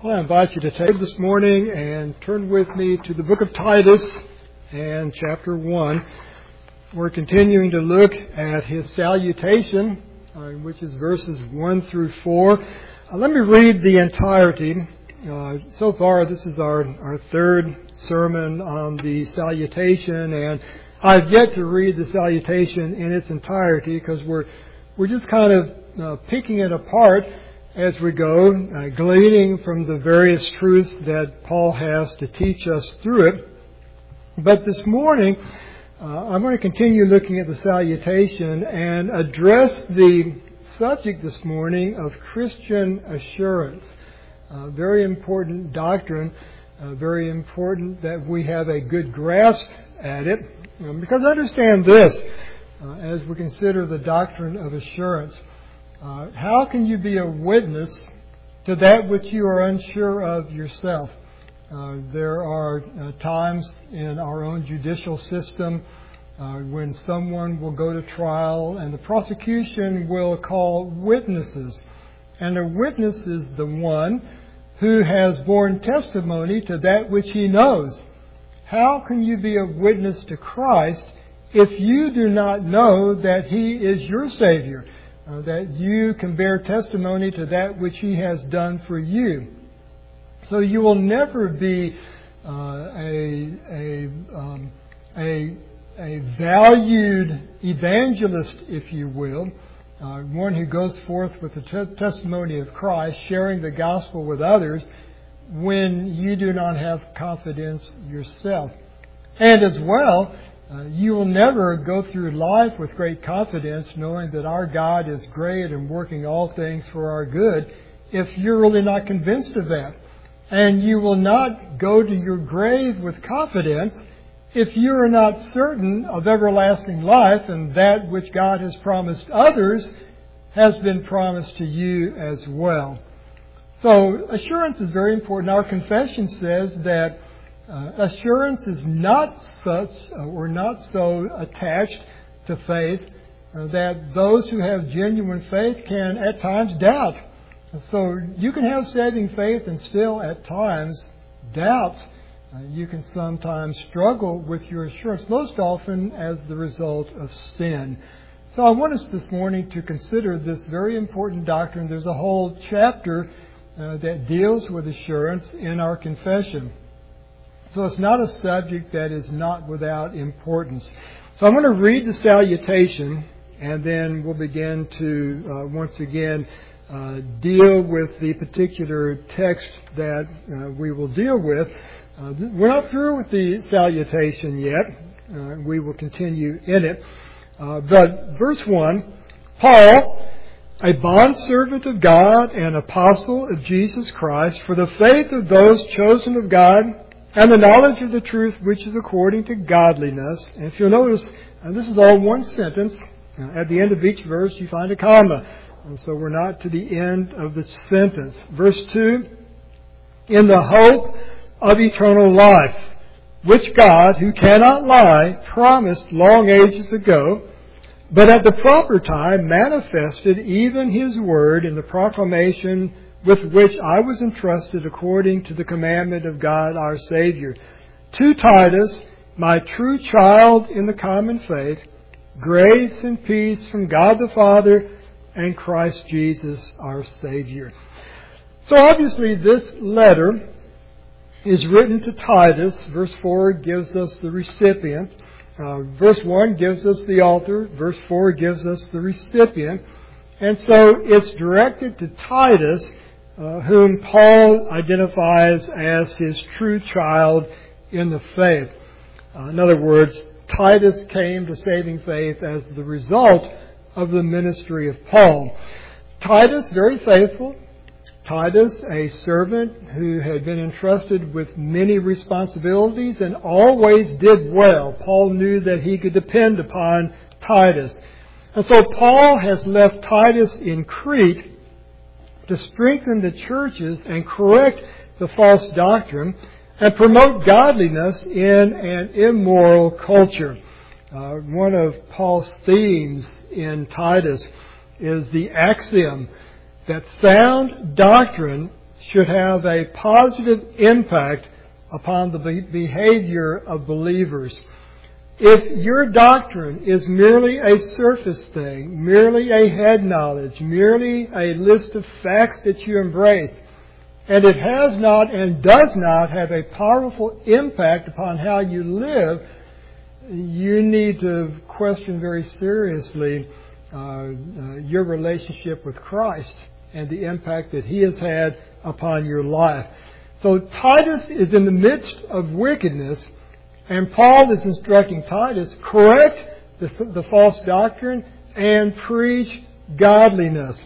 Well, I invite you to take this morning and turn with me to the book of Titus and chapter 1. We're continuing to look at his salutation, which is verses 1 through 4. Let me read the entirety. So far, this is our third sermon on the salutation, and I've yet to read the salutation in its entirety because we're just kind of picking it apart as we go, gleaning from the various truths that Paul has to teach us through it. But this morning, I'm going to continue looking at the salutation and address the subject this morning of Christian assurance. Very important doctrine, very important that we have a good grasp at it. Because understand this, as we consider the doctrine of assurance. How can you be a witness to that which you are unsure of yourself? There are times in our own judicial system when someone will go to trial and the prosecution will call witnesses. And a witness is the one who has borne testimony to that which he knows. How can you be a witness to Christ if you do not know that He is your Savior? That you can bear testimony to that which He has done for you. So you will never be a valued evangelist, if you will, one who goes forth with the testimony of Christ, sharing the gospel with others, when you do not have confidence yourself. And as well, you will never go through life with great confidence knowing that our God is great and working all things for our good if you're really not convinced of that. And you will not go to your grave with confidence if you are not certain of everlasting life and that which God has promised others has been promised to you as well. So assurance is very important. Our confession says that assurance is not such or not so attached to faith that those who have genuine faith can at times doubt. So you can have saving faith and still at times doubt. You can sometimes struggle with your assurance, most often as the result of sin. So I want us this morning to consider this very important doctrine. There's a whole chapter that deals with assurance in our confession. So it's not a subject that is not without importance. So I'm going to read the salutation, and then we'll begin to once again deal with the particular text that we will deal with. We're not through with the salutation yet. We will continue in it. But verse 1, Paul, a bondservant of God and apostle of Jesus Christ, for the faith of those chosen of God and the knowledge of the truth which is according to godliness. And if you'll notice, this is all one sentence. At the end of each verse you find a comma. And so we're not to the end of the sentence. Verse 2, in the hope of eternal life, which God, who cannot lie, promised long ages ago, but at the proper time manifested even His word in the proclamation with which I was entrusted according to the commandment of God our Savior. To Titus, my true child in the common faith, grace and peace from God the Father and Christ Jesus our Savior. So obviously this letter is written to Titus. Verse 4 gives us the recipient. Verse 1 gives us the author. Verse 4 gives us the recipient. And so it's directed to Titus, whom Paul identifies as his true child in the faith. In other words, Titus came to saving faith as the result of the ministry of Paul. Titus, very faithful. Titus, a servant who had been entrusted with many responsibilities and always did well. Paul knew that he could depend upon Titus. And so Paul has left Titus in Crete to strengthen the churches and correct the false doctrine and promote godliness in an immoral culture. One of Paul's themes in Titus is the axiom that sound doctrine should have a positive impact upon the behavior of believers. If your doctrine is merely a surface thing, merely a head knowledge, merely a list of facts that you embrace, and it has not and does not have a powerful impact upon how you live, you need to question very seriously your relationship with Christ and the impact that He has had upon your life. So Titus is in the midst of wickedness, and Paul is instructing Titus, correct the false doctrine and preach godliness.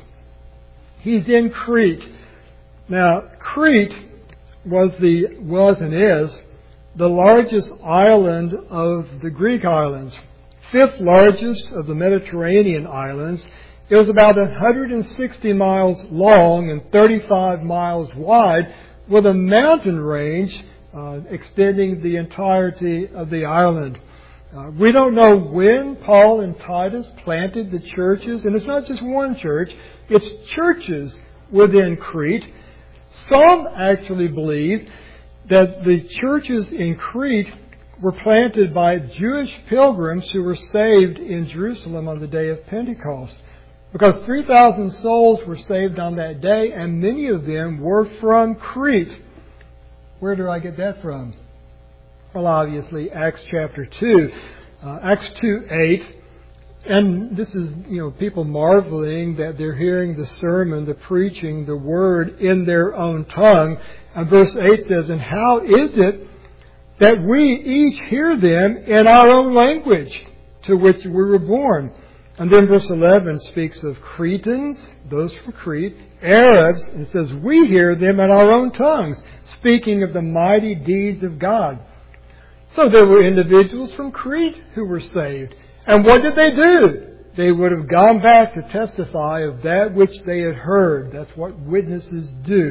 He's in Crete. Now, Crete was and is the largest island of the Greek islands, fifth largest of the Mediterranean islands. It was about 160 miles long and 35 miles wide, with a mountain range extending the entirety of the island. We don't know when Paul and Titus planted the churches, and it's not just one church, it's churches within Crete. Some actually believe that the churches in Crete were planted by Jewish pilgrims who were saved in Jerusalem on the day of Pentecost. Because 3,000 souls were saved on that day, and many of them were from Crete. Where do I get that from? Well, obviously, Acts chapter 2. Acts 2:8. And this is, people marveling that they're hearing the sermon, the preaching, the word in their own tongue. And verse 8 says, "And how is it that we each hear them in our own language to which we were born?" And then verse 11 speaks of Cretans, those from Crete, Arabs, and it says, "We hear them in our own tongues, speaking of the mighty deeds of God." So there were individuals from Crete who were saved. And what did they do? They would have gone back to testify of that which they had heard. That's what witnesses do.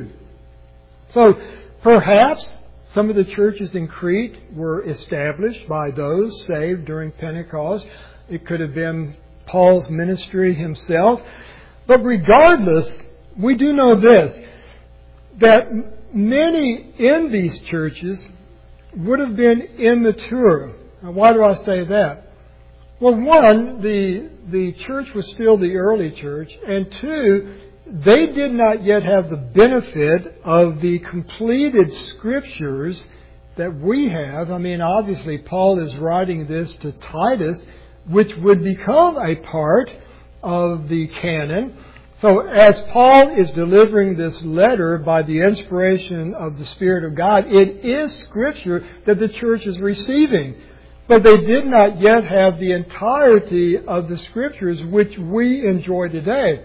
So perhaps some of the churches in Crete were established by those saved during Pentecost. It could have been Paul's ministry himself. But regardless, we do know this, that many in these churches would have been immature. Now, why do I say that? Well, one, the church was still the early church, and two, they did not yet have the benefit of the completed scriptures that we have. I mean, obviously, Paul is writing this to Titus, which would become a part of the canon. So as Paul is delivering this letter by the inspiration of the Spirit of God, it is Scripture that the church is receiving. But they did not yet have the entirety of the Scriptures which we enjoy today.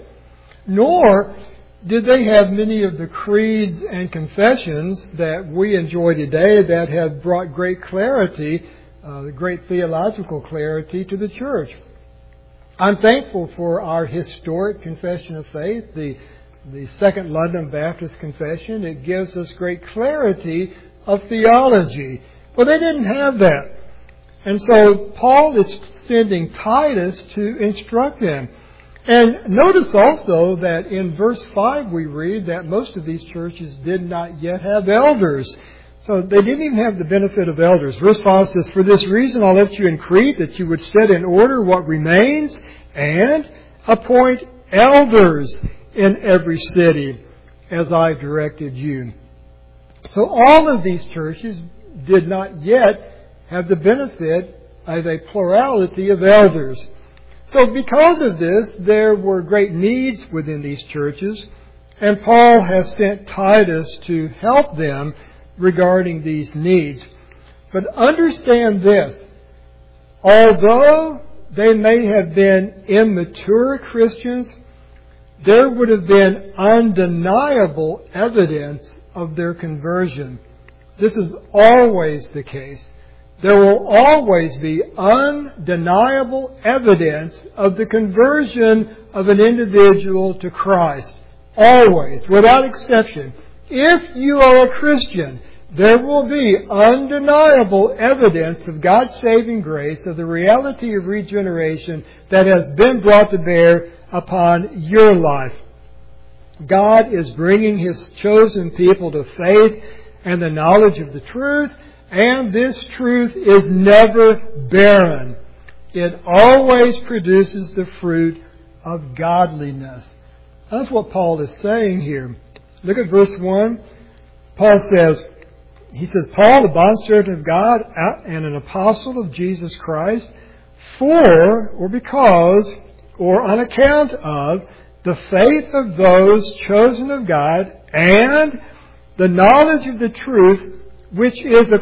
Nor did they have many of the creeds and confessions that we enjoy today that have brought great clarity, great theological clarity to the church. I'm thankful for our historic confession of faith, the Second London Baptist Confession. It gives us great clarity of theology. Well, they didn't have that. And so Paul is sending Titus to instruct them. And notice also that in verse 5 we read that most of these churches did not yet have elders. So they didn't even have the benefit of elders. Verse 5 says, "For this reason I left you in Crete, that you would set in order what remains and appoint elders in every city, as I directed you." So all of these churches did not yet have the benefit of a plurality of elders. So because of this, there were great needs within these churches, and Paul has sent Titus to help them regarding these needs. But understand this, although they may have been immature Christians, there would have been undeniable evidence of their conversion. This is always the case. There will always be undeniable evidence of the conversion of an individual to Christ. Always, without exception. If you are a Christian, there will be undeniable evidence of God's saving grace, of the reality of regeneration that has been brought to bear upon your life. God is bringing His chosen people to faith and the knowledge of the truth, and this truth is never barren. It always produces the fruit of godliness. That's what Paul is saying here. Look at verse 1. Paul says, Paul, the bondservant of God and an apostle of Jesus Christ, for, or because, or on account of, the faith of those chosen of God and the knowledge of the truth which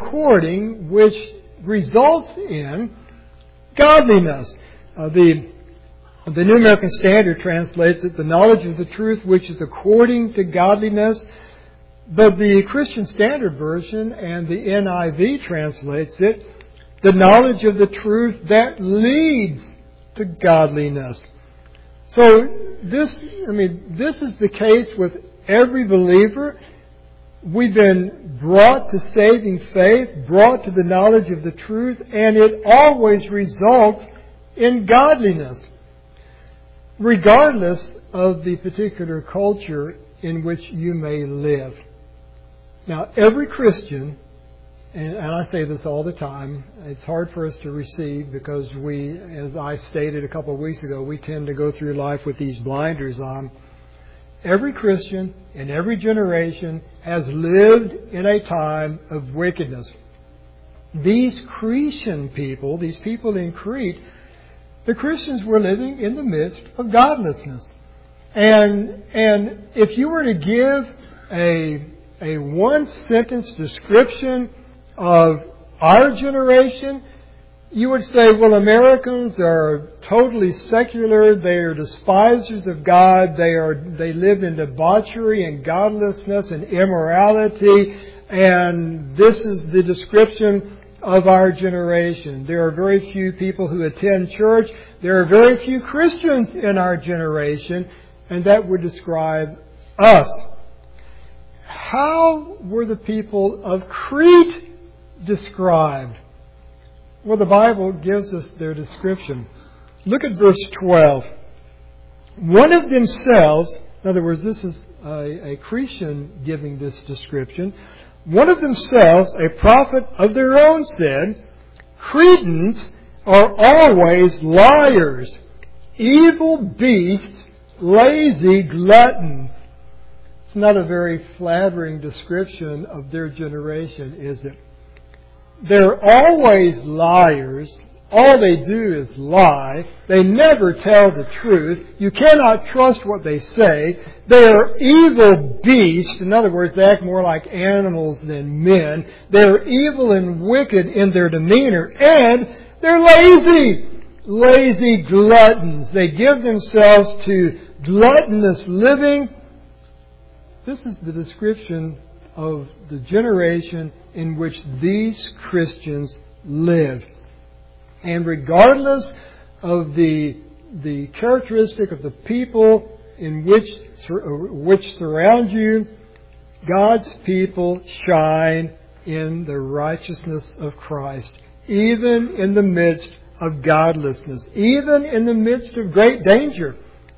results in godliness. The New American Standard translates it, the knowledge of the truth which is according to godliness. But the Christian Standard Version and the NIV translates it, the knowledge of the truth that leads to godliness. So this is the case with every believer. We've been brought to saving faith, brought to the knowledge of the truth, and it always results in godliness, regardless of the particular culture in which you may live. Now, every Christian, and I say this all the time, it's hard for us to receive because we, as I stated a couple of weeks ago, we tend to go through life with these blinders on. Every Christian in every generation has lived in a time of wickedness. These Cretan people, these people in Crete, the Christians were living in the midst of godlessness. And if you were to give a one-sentence description of our generation, you would say, well, Americans are totally secular. They are despisers of God. They live in debauchery and godlessness and immorality. And this is the description of our generation. There are very few people who attend church. There are very few Christians in our generation. And that would describe us. How were the people of Crete described? Well, the Bible gives us their description. Look at verse 12. One of themselves, in other words, this is a Cretan giving this description. One of themselves, a prophet of their own, said, Cretans are always liars, evil beasts, lazy gluttons. It's not a very flattering description of their generation, is it? They're always liars. All they do is lie. They never tell the truth. You cannot trust what they say. They are evil beasts. In other words, they act more like animals than men. They're evil and wicked in their demeanor. And they're lazy. Lazy gluttons. They give themselves to gluttonous living. This is the description of the generation in which these Christians live. And regardless of the characteristic of the people in which surround you, God's people shine in the righteousness of Christ, even in the midst of godlessness, even in the midst of great danger.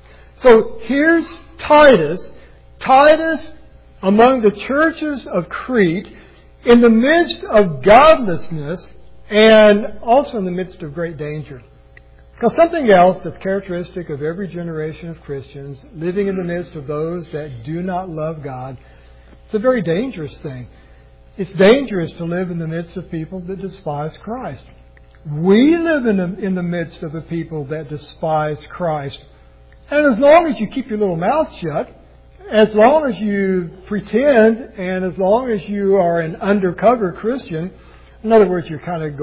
So here's Titus. Titus, among the churches of Crete, in the midst of godlessness and also in the midst of great danger. Because something else that's characteristic of every generation of Christians living in the midst of those that do not love God, it's a very dangerous thing. It's dangerous to live in the midst of people that despise Christ. We live in the midst of a people that despise Christ. And as long as you keep your little mouth shut, as long as you pretend, and as long as you are an undercover Christian, in other words, you're kind of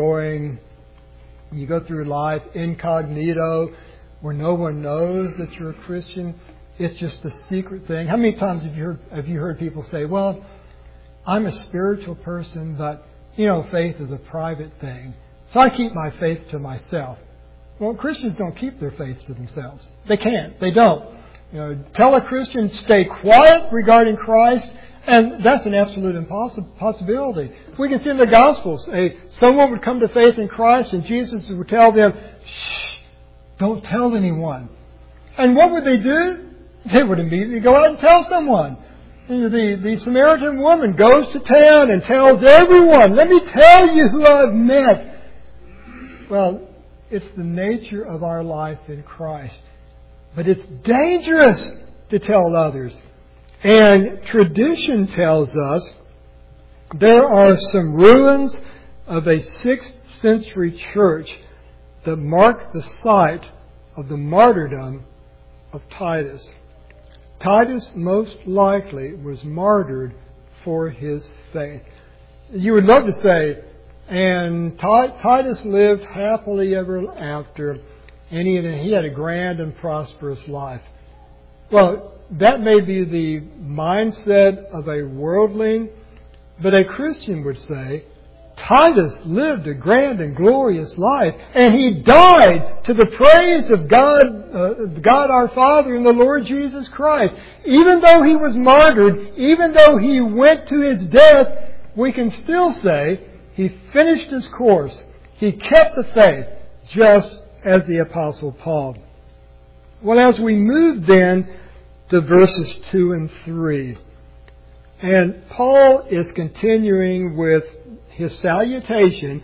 you go through life incognito, where no one knows that you're a Christian. It's just a secret thing. How many times have you heard people say, well, I'm a spiritual person, but, faith is a private thing. So I keep my faith to myself. Well, Christians don't keep their faith to themselves. They can't. They don't. Tell a Christian, stay quiet regarding Christ, and that's an absolute impossibility. We can see in the Gospels, someone would come to faith in Christ, and Jesus would tell them, shh, don't tell anyone. And what would they do? They would immediately go out and tell someone. The Samaritan woman goes to town and tells everyone, let me tell you who I've met. Well, it's the nature of our life in Christ. But it's dangerous to tell others. And tradition tells us there are some ruins of a 6th century church that mark the site of the martyrdom of Titus. Titus most likely was martyred for his faith. You would love to say, and Titus lived happily ever after, and he had a grand and prosperous life. Well, that may be the mindset of a worldling, but a Christian would say, Titus lived a grand and glorious life, and he died to the praise of God our Father and the Lord Jesus Christ. Even though he was martyred, even though he went to his death, we can still say he finished his course. He kept the faith, just as the Apostle Paul. Well, as we move then to verses 2 and 3, and Paul is continuing with his salutation,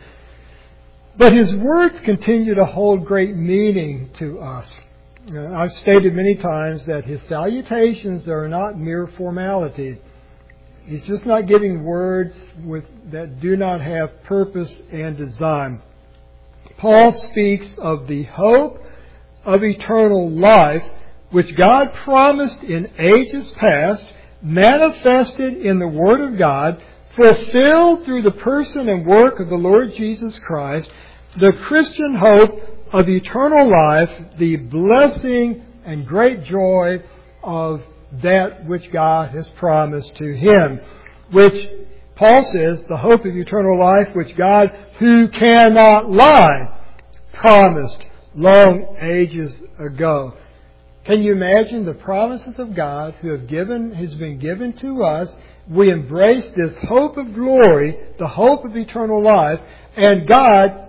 but his words continue to hold great meaning to us. I've stated many times that his salutations are not mere formality. He's just not giving words that do not have purpose and design. Paul speaks of the hope of eternal life, which God promised in ages past, manifested in the Word of God, fulfilled through the person and work of the Lord Jesus Christ, the Christian hope of eternal life, the blessing and great joy of that which God has promised to him, which Paul says, the hope of eternal life, which God, who cannot lie, promised long ages ago. Can you imagine the promises of God has been given to us? We embrace this hope of glory, the hope of eternal life, and God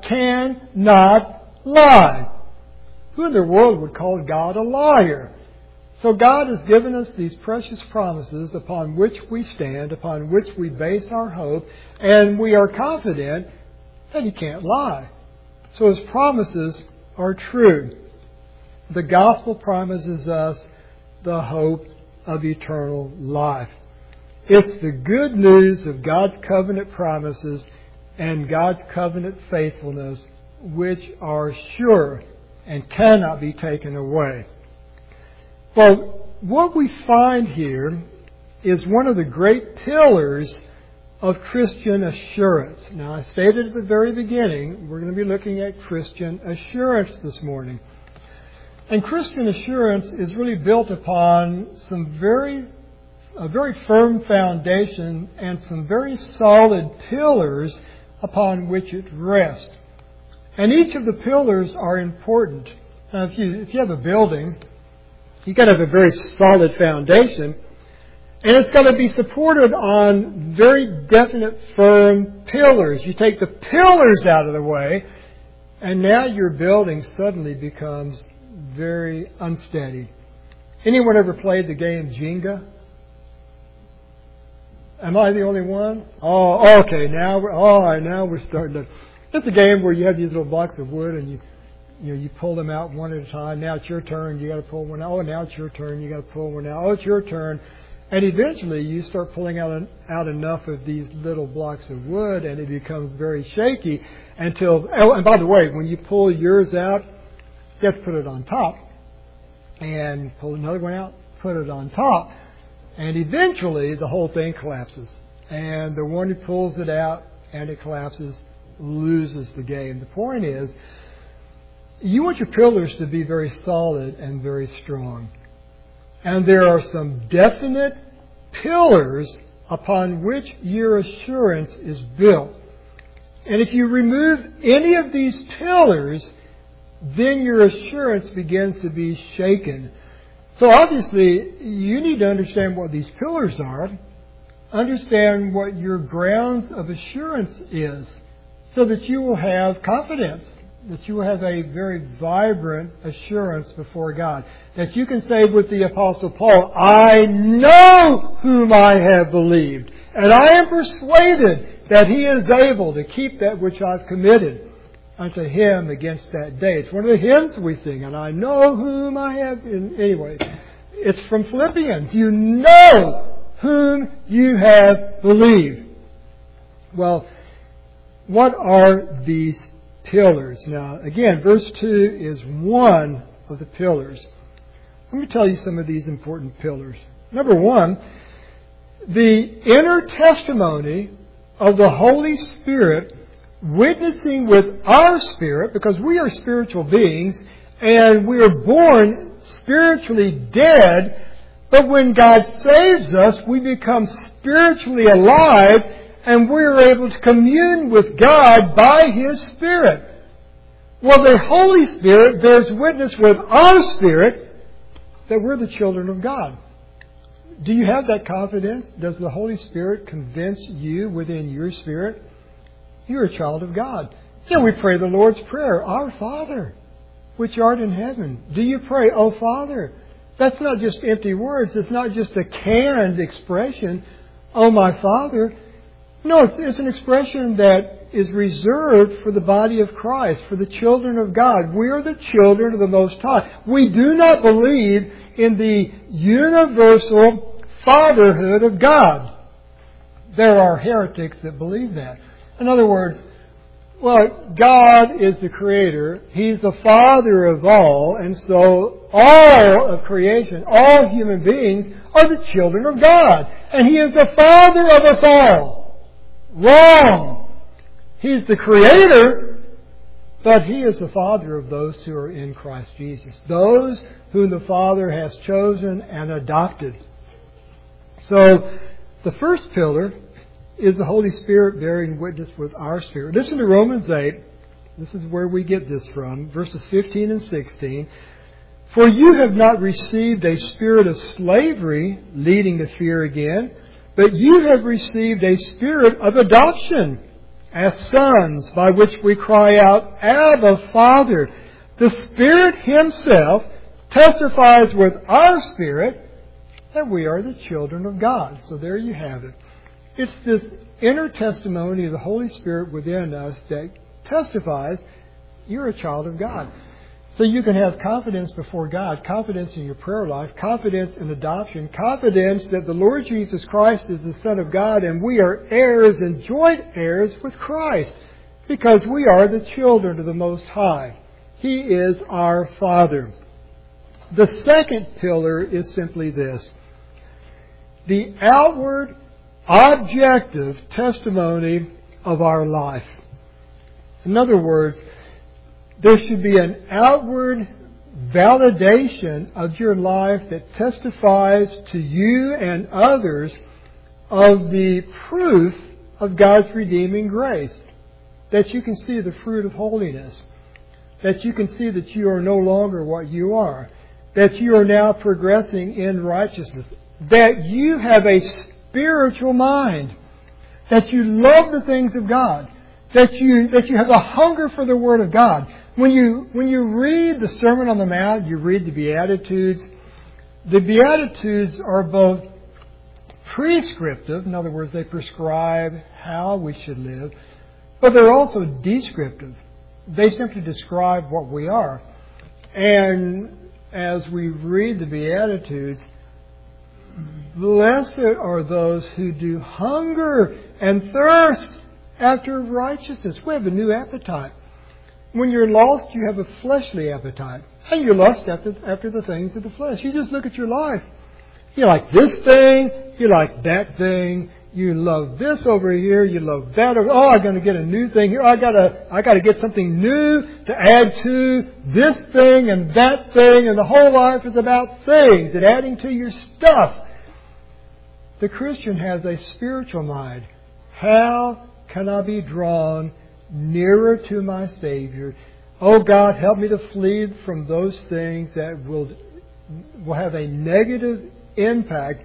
cannot lie. Who in the world would call God a liar? So God has given us these precious promises upon which we stand, upon which we base our hope, and we are confident that He can't lie. So His promises are true. The gospel promises us the hope of eternal life. It's the good news of God's covenant promises and God's covenant faithfulness, which are sure and cannot be taken away. Well, what we find here is one of the great pillars of Christian assurance. Now, I stated at the very beginning, we're going to be looking at Christian assurance this morning. And Christian assurance is really built upon a very firm foundation and some very solid pillars upon which it rests. And each of the pillars are important. Now, if you have a building, you've got to have a very solid foundation, and it's got to be supported on very definite, firm pillars. You take the pillars out of the way, and now your building suddenly becomes very unsteady. Anyone ever played the game Jenga? Am I the only one? Oh, okay. Now we're starting to. It's a game where you have these little blocks of wood and you pull them out one at a time. Now it's your turn. You got to pull one out. Oh, now it's your turn. You got to pull one out. Oh, it's your turn. And eventually you start pulling out enough of these little blocks of wood, and it becomes very shaky until. Oh, and by the way, when you pull yours out, you have to put it on top, and pull another one out, put it on top. And eventually, the whole thing collapses. And the one who pulls it out and it collapses loses the game. The point is, you want your pillars to be very solid and very strong. And there are some definite pillars upon which your assurance is built. And if you remove any of these pillars, then your assurance begins to be shaken. So obviously, you need to understand what these pillars are, understand what your grounds of assurance is, so that you will have confidence. that you will have a very vibrant assurance before God. That you can say with the Apostle Paul, I know whom I have believed, and I am persuaded that He is able to keep that which I've committed unto Him against that day. It's one of the hymns we sing, and I know whom I have... Anyway, it's from Philippians. You know whom you have believed. Well, what are these pillars? Now, again, verse 2 is one of the pillars. Let me tell you some of these important pillars. Number one, the inner testimony of the Holy Spirit witnessing with our spirit, because we are spiritual beings and we are born spiritually dead, but when God saves us, we become spiritually alive and we're able to commune with God by His Spirit. Well, the Holy Spirit bears witness with our spirit that we're the children of God. Do you have that confidence? Does the Holy Spirit convince you within your spirit? You're a child of God. Yeah, we pray the Lord's Prayer. Our Father, which art in heaven. Do you pray, Oh Father? That's not just empty words. It's not just a canned expression, Oh my Father. No, it's an expression that is reserved for the body of Christ, for the children of God. We are the children of the Most High. We do not believe in the universal fatherhood of God. There are heretics that believe that. In other words, well, God is the Creator. He's the Father of all, and so all of creation, all human beings are the children of God. And He is the Father of us all. Wrong! He's the Creator, but He is the Father of those who are in Christ Jesus. Those whom the Father has chosen and adopted. So, the first pillar is the Holy Spirit bearing witness with our spirit. Listen to Romans 8. This is where we get this from. Verses 15 and 16. For you have not received a spirit of slavery leading to fear again, but you have received a spirit of adoption as sons, by which we cry out, Abba, Father. The Spirit Himself testifies with our spirit that we are the children of God. So there you have it. It's this inner testimony of the Holy Spirit within us that testifies you're a child of God. So you can have confidence before God, confidence in your prayer life, confidence in adoption, confidence that the Lord Jesus Christ is the Son of God and we are heirs and joint heirs with Christ because we are the children of the Most High. He is our Father. The second pillar is simply this: the outward, objective testimony of our life. In other words, there should be an outward validation of your life that testifies to you and others of the proof of God's redeeming grace. That you can see the fruit of holiness. That you can see that you are no longer what you are. That you are now progressing in righteousness. That you have a spiritual mind. That you love the things of God. That you have a hunger for the Word of God. When you read the Sermon on the Mount, you read the Beatitudes. The Beatitudes are both prescriptive, in other words, they prescribe how we should live, but they're also descriptive. They simply describe what we are. And as we read the Beatitudes, blessed are those who do hunger and thirst after righteousness. We have a new appetite. When you're lost, you have a fleshly appetite. And you lust after the things of the flesh. You just look at your life. You like this thing. You like that thing. You love this over here. You love that over. Oh, I'm going to get a new thing here. I got to get something new to add to this thing and that thing. And the whole life is about things and adding to your stuff. The Christian has a spiritual mind. How can I be drawn nearer to my Savior? Oh God, help me to flee from those things that will have a negative impact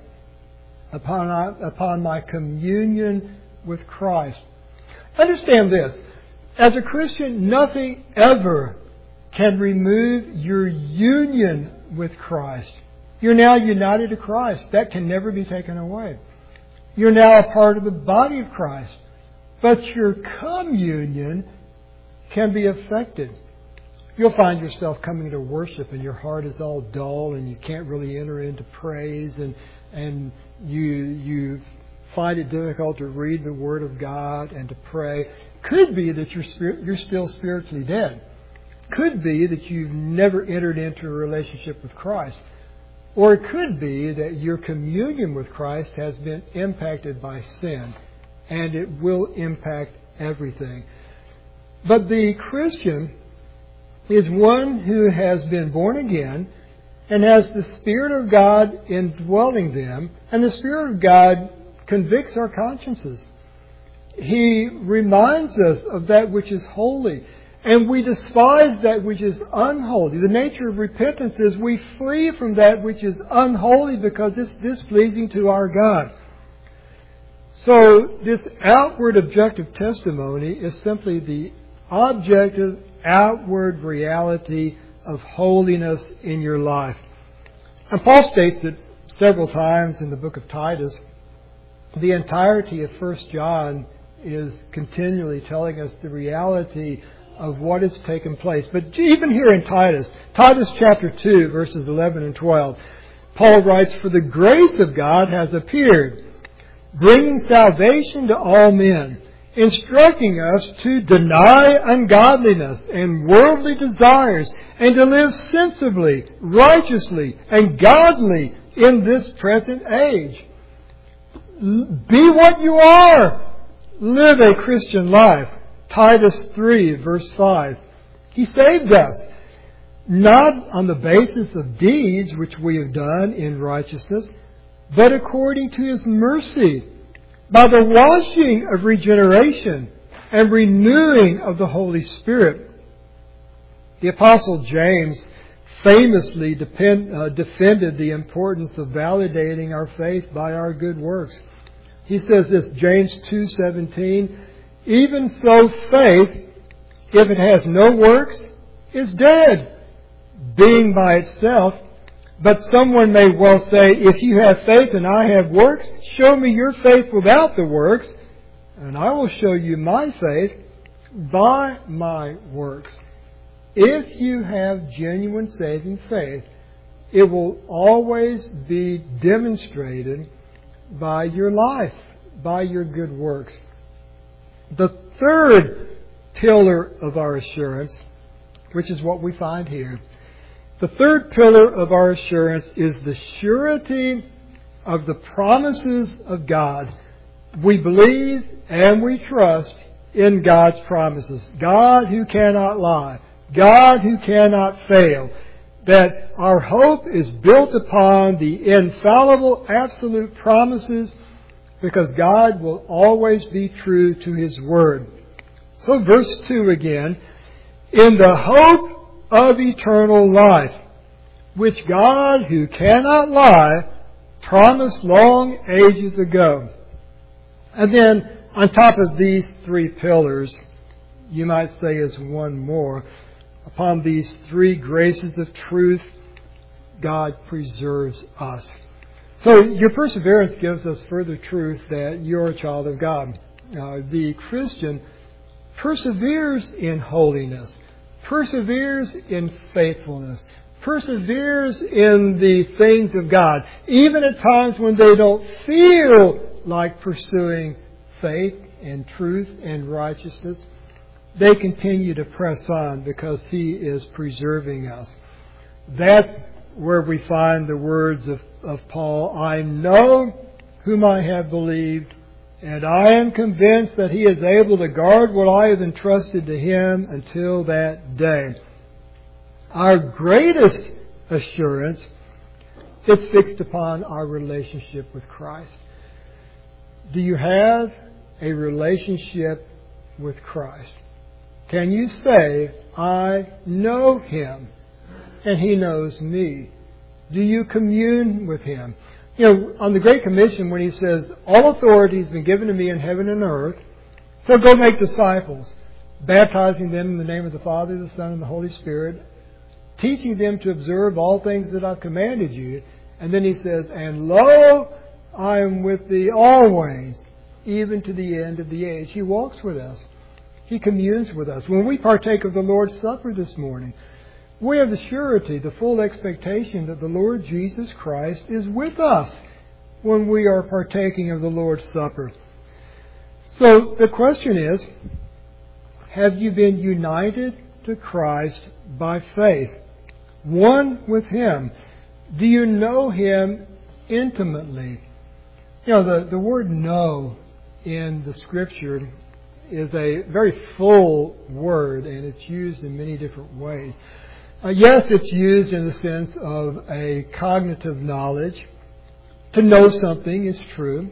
upon my communion with Christ. Understand this. As a Christian, nothing ever can remove your union with Christ. You're now united to Christ. That can never be taken away. You're now a part of the body of Christ. But your communion can be affected. You'll find yourself coming to worship and your heart is all dull and you can't really enter into praise and you find it difficult to read the Word of God and to pray. Could be that you're still spiritually dead. Could be that you've never entered into a relationship with Christ. Or it could be that your communion with Christ has been impacted by sin, and it will impact everything. But the Christian is one who has been born again and has the Spirit of God indwelling them, and the Spirit of God convicts our consciences. He reminds us of that which is holy. And we despise that which is unholy. The nature of repentance is we flee from that which is unholy because it's displeasing to our God. So this outward objective testimony is simply the objective outward reality of holiness in your life. And Paul states it several times in the book of Titus. The entirety of 1 John is continually telling us the reality of what has taken place. But even here in Titus chapter 2, verses 11 and 12, Paul writes, "For the grace of God has appeared, bringing salvation to all men, instructing us to deny ungodliness and worldly desires, and to live sensibly, righteously, and godly in this present age." Be what you are. Live a Christian life. Titus 3, verse 5. He saved us, not on the basis of deeds which we have done in righteousness, but according to His mercy, by the washing of regeneration and renewing of the Holy Spirit. The Apostle James famously defended the importance of validating our faith by our good works. He says this, James 2:17, "Even so faith, if it has no works, is dead, being by itself. But someone may well say, if you have faith and I have works, show me your faith without the works, and I will show you my faith by my works." If you have genuine saving faith, it will always be demonstrated by your life, by your good works. The third pillar of our assurance, which is what we find here, the third pillar of our assurance is the surety of the promises of God. We believe and we trust in God's promises. God who cannot lie. God who cannot fail. That our hope is built upon the infallible, absolute promises, because God will always be true to His Word. So verse 2 again, "In the hope of eternal life, which God, who cannot lie, promised long ages ago." And then, on top of these three pillars, you might say as one more, upon these three graces of truth, God preserves us. So your perseverance gives us further truth that you're a child of God. The Christian perseveres in holiness, perseveres in faithfulness, perseveres in the things of God, even at times when they don't feel like pursuing faith and truth and righteousness. They continue to press on because He is preserving us. That's where we find the words of Paul, "I know whom I have believed, and I am convinced that He is able to guard what I have entrusted to Him until that day." Our greatest assurance is fixed upon our relationship with Christ. Do you have a relationship with Christ? Can you say, "I know Him and He knows me"? Do you commune with Him? On the Great Commission, when He says, "All authority has been given to me in heaven and earth, so go make disciples," baptizing them in the name of the Father, the Son, and the Holy Spirit, teaching them to observe all things that I've commanded you. And then he says, and lo, I am with thee always, even to the end of the age. He walks with us. He communes with us. When we partake of the Lord's Supper this morning, we have the surety, the full expectation that the Lord Jesus Christ is with us when we are partaking of the Lord's Supper. So the question is, have you been united to Christ by faith? One with Him. Do you know Him intimately? You know, the word know in the Scripture is a very full word, and it's used in many different ways. Yes, it's used in the sense of a cognitive knowledge. To know something is true.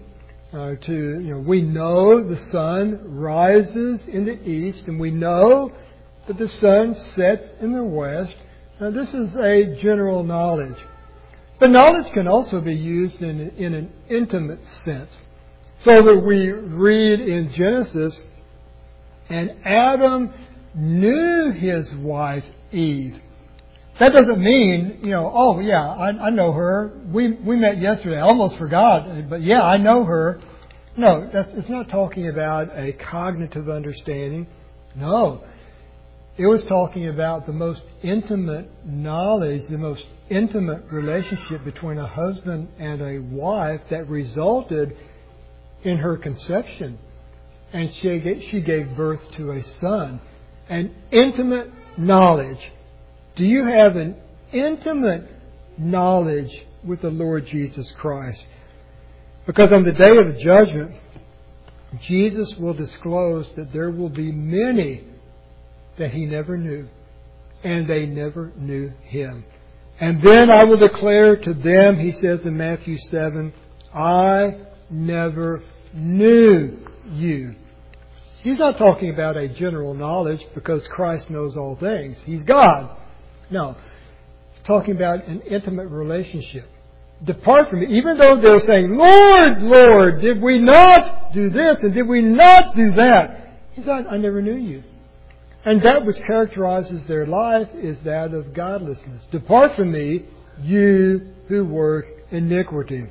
We know the sun rises in the east, and we know that the sun sets in the west. Now, this is a general knowledge. But knowledge can also be used in an intimate sense. So that we read in Genesis, and Adam knew his wife Eve. That doesn't mean, I know her. We met yesterday. I almost forgot, but yeah, I know her. No, it's not talking about a cognitive understanding. No. It was talking about the most intimate knowledge, the most intimate relationship between a husband and a wife that resulted in her conception. And she gave birth to a son. An intimate knowledge. Do you have an intimate knowledge with the Lord Jesus Christ? Because on the day of judgment, Jesus will disclose that there will be many that He never knew, and they never knew Him. And then I will declare to them, He says in Matthew 7, I never knew you. He's not talking about a general knowledge because Christ knows all things. He's God. No. He's talking about an intimate relationship. Depart from me. Even though they're saying, Lord, Lord, did we not do this and did we not do that? He said, I never knew you. And that which characterizes their life is that of godlessness. Depart from me, you who work iniquity.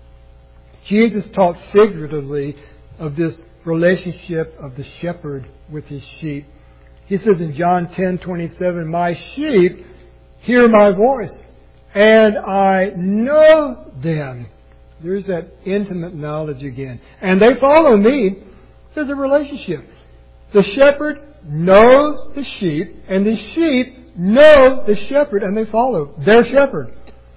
Jesus taught figuratively of this relationship of the shepherd with his sheep. He says in John 10:27, my sheep hear my voice, and I know them. There's that intimate knowledge again. And they follow me. There's a relationship. The shepherd knows the sheep, and the sheep know the shepherd, and they follow their shepherd.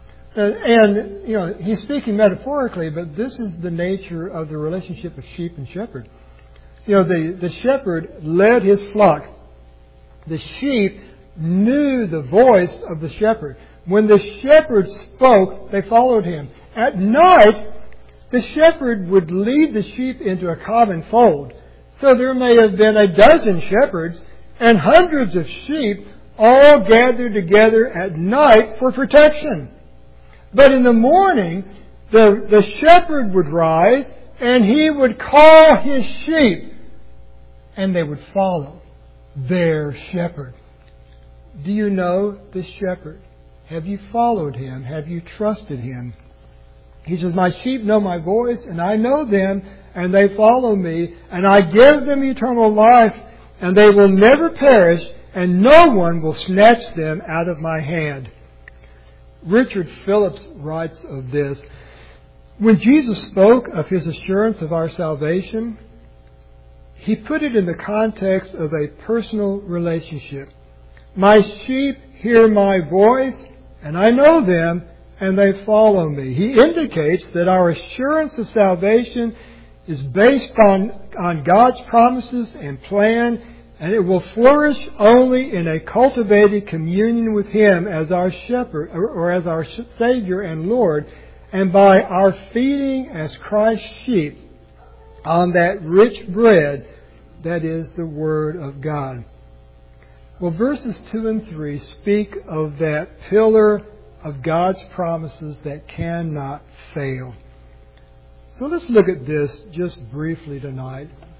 And he's speaking metaphorically, but this is the nature of the relationship of sheep and shepherd. The shepherd led his flock. The sheep knew the voice of the shepherd. When the shepherd spoke, they followed him. At night, the shepherd would lead the sheep into a common fold. So there may have been a dozen shepherds and hundreds of sheep all gathered together at night for protection. But in the morning, the shepherd would rise and he would call his sheep, and they would follow their shepherd. Do you know the shepherd? Have you followed him? Have you trusted him? He says, my sheep know my voice, and I know them, and they follow me, and I give them eternal life, and they will never perish, and no one will snatch them out of my hand. Richard Phillips writes of this. When Jesus spoke of His assurance of our salvation, He put it in the context of a personal relationship. My sheep hear my voice, and I know them, and they follow me. He indicates that our assurance of salvation is based on God's promises and plan, and it will flourish only in a cultivated communion with Him as our shepherd, or as our Savior and Lord, and by our feeding as Christ's sheep on that rich bread that is the Word of God. Well, verses 2 and 3 speak of that pillar of God's promises that cannot fail. So let's look at this just briefly tonight.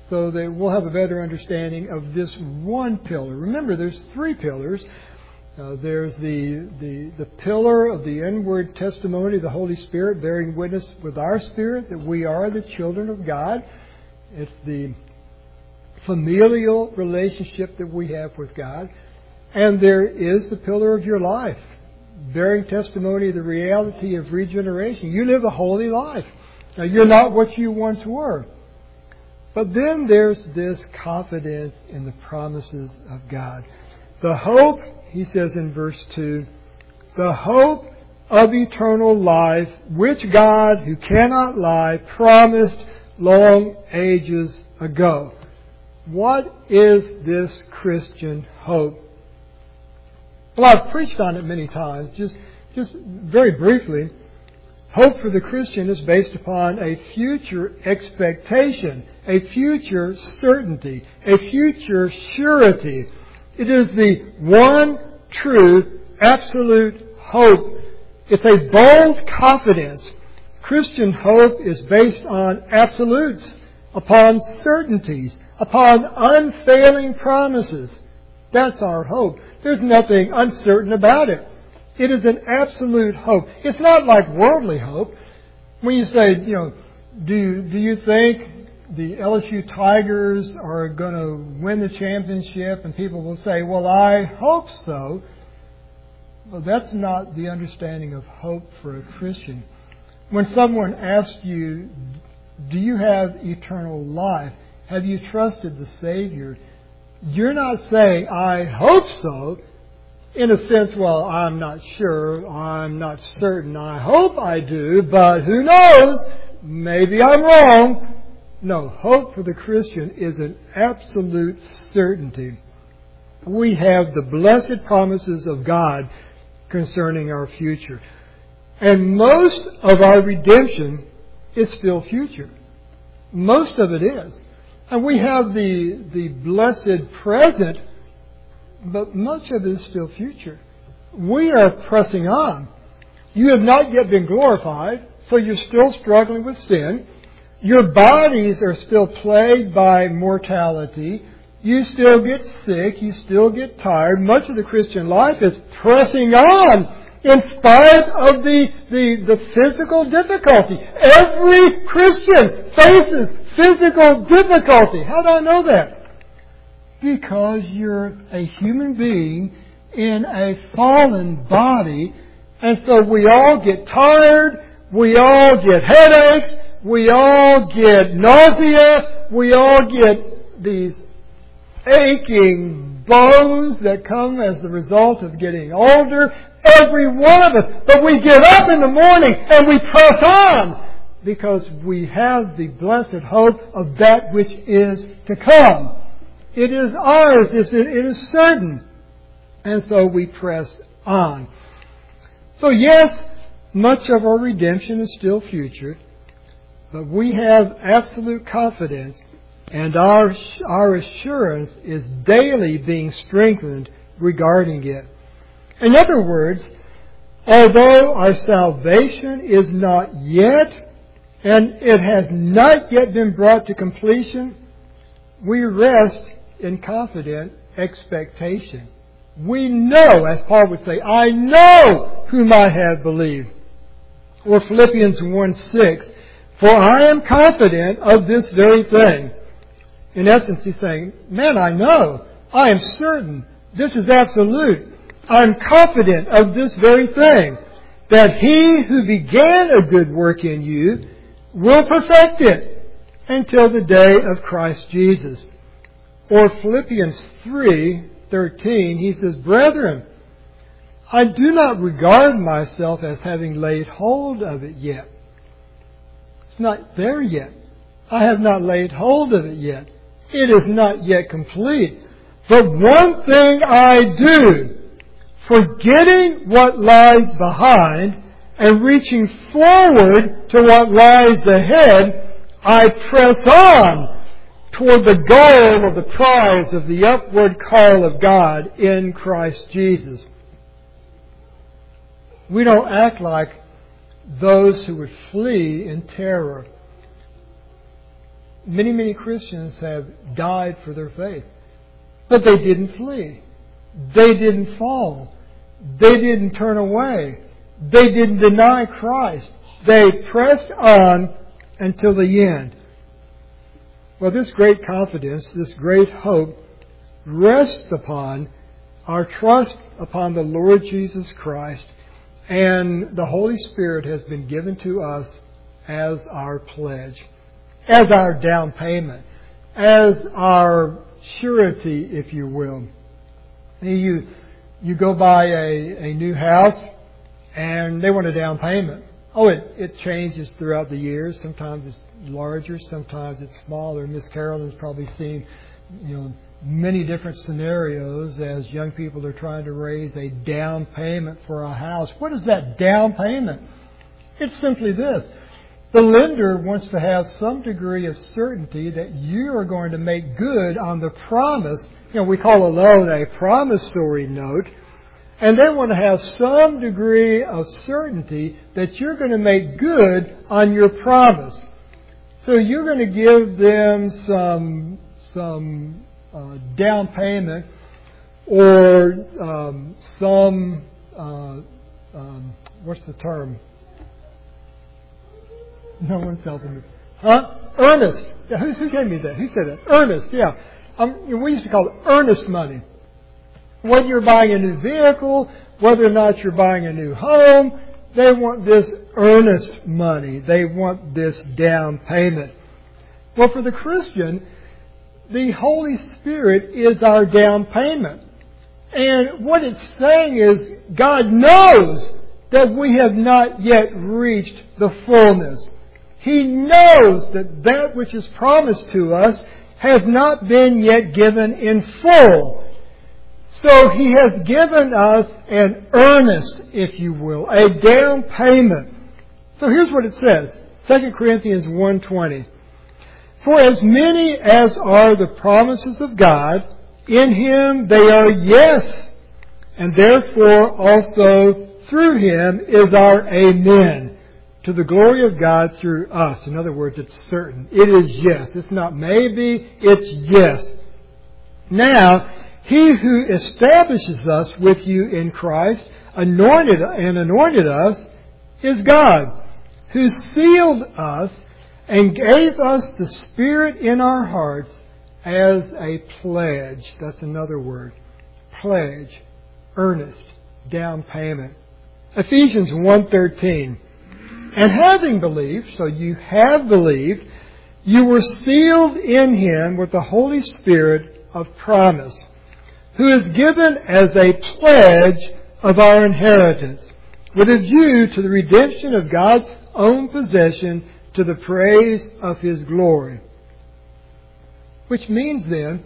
so that we'll have a better understanding of this one pillar. Remember, there's three pillars. There's the pillar of the inward testimony of the Holy Spirit bearing witness with our spirit that we are the children of God. It's the familial relationship that we have with God. And there is the pillar of your life, bearing testimony of the reality of regeneration. You live a holy life. Now, you're not what you once were. But then there's this confidence in the promises of God. The hope, he says in verse 2, the hope of eternal life, which God, who cannot lie, promised long ages ago. What is this Christian hope? Well, I've preached on it many times. Just very briefly, hope for the Christian is based upon a future expectation, a future certainty, a future surety. It is the one true, absolute hope. It's a bold confidence. Christian hope is based on absolutes, upon certainties, upon unfailing promises. That's our hope. There's nothing uncertain about it. It is an absolute hope. It's not like worldly hope. When you say, do you think the LSU Tigers are going to win the championship? And people will say, well, I hope so. Well, that's not the understanding of hope for a Christian. When someone asks you, do you have eternal life? Have you trusted the Savior? You're not saying, I hope so, in a sense, well, I'm not sure, I'm not certain, I hope I do, but who knows? Maybe I'm wrong. No, hope for the Christian is an absolute certainty. We have the blessed promises of God concerning our future. And most of our redemption is still future. Most of it is. And we have the blessed present, but much of it is still future. We are pressing on. You have not yet been glorified, so you're still struggling with sin. Your bodies are still plagued by mortality. You still get sick. You still get tired. Much of the Christian life is pressing on in spite of the physical difficulty. Every Christian faces physical difficulty. How do I know that? Because you're a human being in a fallen body, and so we all get tired, we all get headaches, we all get nausea, we all get these aching bones that come as the result of getting older. Every one of us. But we get up in the morning and we press on because we have the blessed hope of that which is to come. It is ours. It is certain. And so we press on. So yes, much of our redemption is still future. But we have absolute confidence, and our assurance is daily being strengthened regarding it. In other words, although our salvation is not yet, and it has not yet been brought to completion, we rest in confident expectation. We know, as Paul would say, I know whom I have believed. Or Philippians 1:6, for I am confident of this very thing. In essence, he's saying, man, I know. I am certain. This is absolute. I'm confident of this very thing, that He who began a good work in you will perfect it until the day of Christ Jesus. Or Philippians 3:13, he says, brethren, I do not regard myself as having laid hold of it yet. It's not there yet. I have not laid hold of it yet. It is not yet complete. But one thing I do, forgetting what lies behind and reaching forward to what lies ahead, I press on toward the goal of the prize of the upward call of God in Christ Jesus. We don't act like those who would flee in terror. many, many Christians have died for their faith. But they didn't flee. They didn't fall. They didn't turn away. They didn't deny Christ. They pressed on until the end. Well, this great confidence, this great hope, rests upon our trust upon the Lord Jesus Christ, and the Holy Spirit has been given to us as our pledge, as our down payment, as our surety, if you will. You go buy a new house and they want a down payment. Oh, it changes throughout the years. Sometimes it's larger, sometimes it's smaller. Miss Carolyn's probably seen, many different scenarios as young people are trying to raise a down payment for a house. What is that down payment? It's simply this. The lender wants to have some degree of certainty that you are going to make good on the promise. We call a loan a promissory note. And they want to have some degree of certainty that you're going to make good on your promise. So you're going to give them some down payment or what's the term? No one's helping me. Earnest. Yeah, who gave me that? Who said that? Earnest, yeah. We used to call it earnest money. Whether you're buying a new vehicle, whether or not you're buying a new home, they want this earnest money. They want this down payment. Well, for the Christian, the Holy Spirit is our down payment. And what it's saying is God knows that we have not yet reached the fullness. He knows that which is promised to us has not been yet given in full. So He has given us an earnest, if you will, a down payment. So here's what it says, 2 Corinthians 1:20. For as many as are the promises of God, in Him they are yes, and therefore also through Him is our amen, to the glory of God through us. In other words, it's certain. It is yes. It's not maybe, it's yes. Now, He who establishes us with you in Christ, anointed us, is God, who sealed us and gave us the Spirit in our hearts as a pledge. That's another word. Pledge. Earnest. Down payment. Ephesians 1:13. And having believed, so you have believed, you were sealed in Him with the Holy Spirit of promise, who is given as a pledge of our inheritance, with a view to the redemption of God's own possession, to the praise of His glory. Which means then,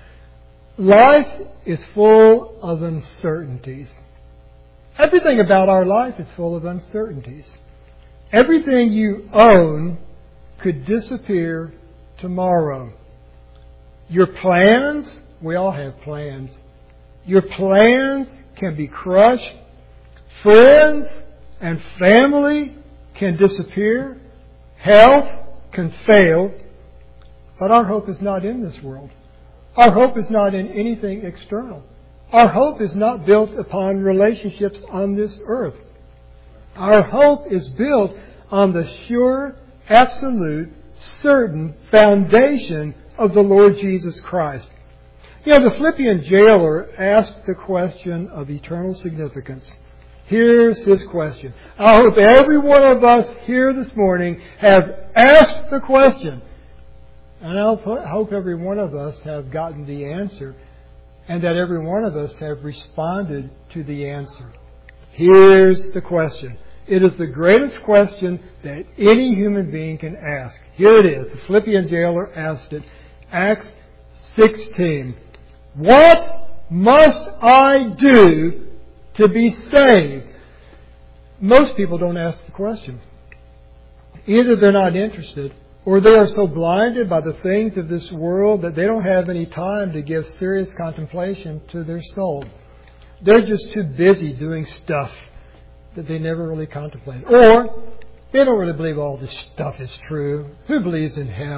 life is full of uncertainties. Everything about our life is full of uncertainties. Everything you own could disappear tomorrow. Your plans, we all have plans. Your plans can be crushed. Friends and family can disappear. Health can fail. But our hope is not in this world. Our hope is not in anything external. Our hope is not built upon relationships on this earth. Our hope is built on the sure, absolute, certain foundation of the Lord Jesus Christ. The Philippian jailer asked the question of eternal significance. Here's his question. I hope every one of us here this morning have asked the question. And I hope every one of us have gotten the answer. And that every one of us have responded to the answer. Here's the question. It is the greatest question that any human being can ask. Here it is. The Philippian jailer asked it. Acts 16. What must I do to be saved? Most people don't ask the question. Either they're not interested, or they are so blinded by the things of this world that they don't have any time to give serious contemplation to their soul. They're just too busy doing stuff that they never really contemplate. Or they don't really believe all this stuff is true. Who believes in hell?